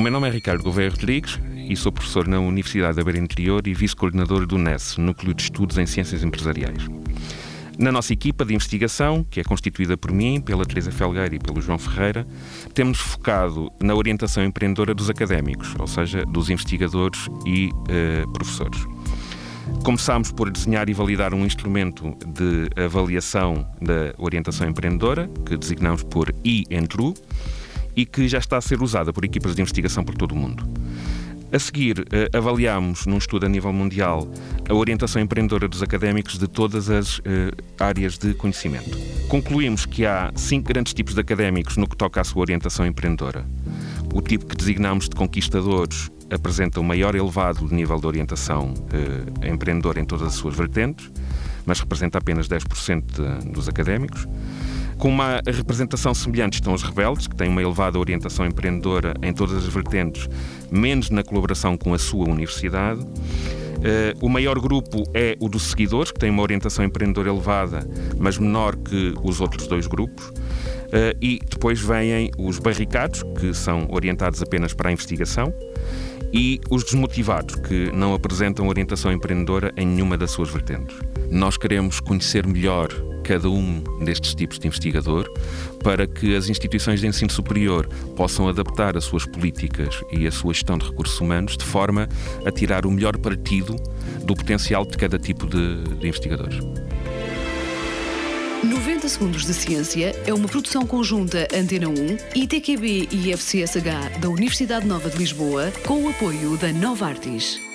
O meu nome é Ricardo Gouveia Rodrigues e sou professor na Universidade da Beira Interior e vice-coordenador do NES, Núcleo de Estudos em Ciências Empresariais. Na nossa equipa de investigação, que é constituída por mim, pela Teresa Felgueira e pelo João Ferreira, temos focado na orientação empreendedora dos académicos, ou seja, dos investigadores e professores. Começámos por desenhar e validar um instrumento de avaliação da orientação empreendedora, que designamos por e-Entru, e que já está a ser usada por equipas de investigação por todo o mundo. A seguir, avaliámos num estudo a nível mundial a orientação empreendedora dos académicos de todas as áreas de conhecimento. Concluímos que há 5 grandes tipos de académicos no que toca à sua orientação empreendedora. O tipo que designamos de conquistadores apresenta o maior elevado nível de orientação empreendedora em todas as suas vertentes, mas representa apenas 10% dos académicos. Com uma representação semelhante estão os rebeldes, que têm uma elevada orientação empreendedora em todas as vertentes, menos na colaboração com a sua universidade. O maior grupo é o dos seguidores, que tem uma orientação empreendedora elevada, mas menor que os outros 2 grupos. E depois vêm os barricados, que são orientados apenas para a investigação, e os desmotivados, que não apresentam orientação empreendedora em nenhuma das suas vertentes. Nós queremos conhecer melhor cada um destes tipos de investigador para que as instituições de ensino superior possam adaptar as suas políticas e a sua gestão de recursos humanos de forma a tirar o melhor partido do potencial de cada tipo de investigadores. 90 Segundos de Ciência é uma produção conjunta Antena 1, ITQB e FCSH da Universidade Nova de Lisboa, com o apoio da Novartis.